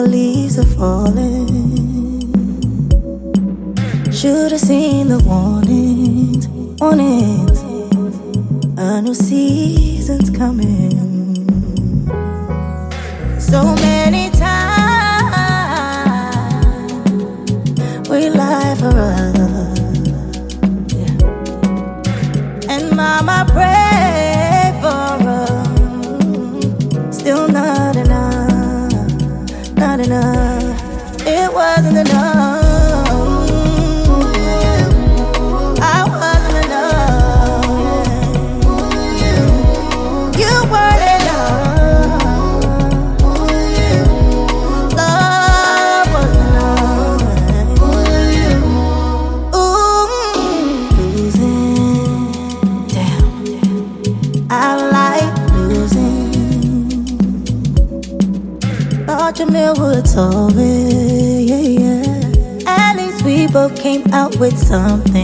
leaves are falling. Should've seen the warnings, warnings. A new season's coming. So many times we lie for us, yeah. And Mama prayed for us. Still not enough, not enough. It wasn't enough. I wasn't enough. You weren't enough. Love wasn't enough. Ooh, losing. Damn, I like losing. Thought Jamil would solve it, yeah, yeah. At least we both came out with something.